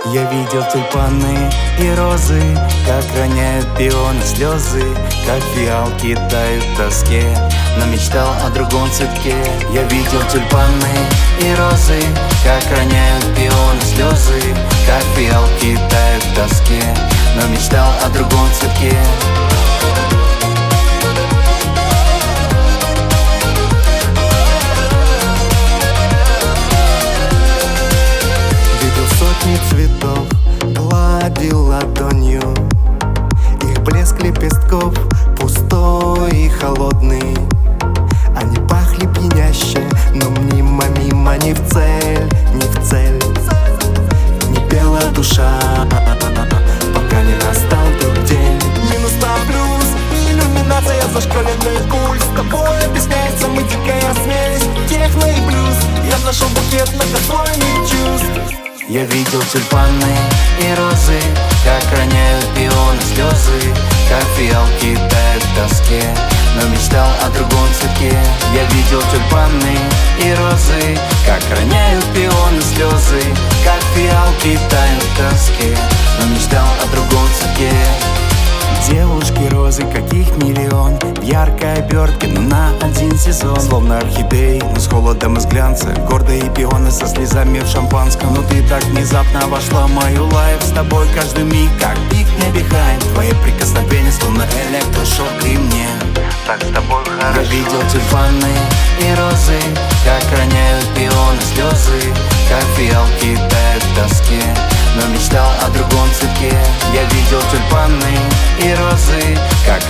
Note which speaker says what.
Speaker 1: Я видел тюльпаны и розы, как роняют пионы слезы, как фиалки тают в тоске, но мечтал о другом цветке. Я видел тюльпаны и розы, как роняют пионы слезы, как фиалки тают в тоске, но мечтал о другом цветке.
Speaker 2: Цветов гладил ладонью, их блеск лепестков пустой и холодный. Они пахли пьяняще, но мимо, не в цель, не в цель. Не пела душа, пока не настал тот день. Минус на плюс, иллюминация, зашкаленный пульс. С тобой объясняется мы дикая смесь техно и блюз. Я нашел букет многослойных чувств.
Speaker 1: Я видел тюльпаны и розы, как роняют пионы слезы, как фиалки тают в тоске, но мечтал о другом цветке. Я видел тюльпаны и розы, как роняют пионы слезы, как фиалки тают в тоске, но мечтал о другом цветке. Девушки розы, каких миллион, в яркой обертке, но на один сезон. Словно орхидеи, но с холодом из глянца, гордые пионы со слезами в шампанском. Но ты так внезапно вошла в мою лайф, с тобой каждый миг как пик не behind. Твои прикосновения словно электрошок, и мне так с тобой хорошо. Я видел тюльпаны и розы, как роняют пионы слезы, как фиалки тают в тоске, но мечтал о другом цветке. Я видел тюльпаны и розы, как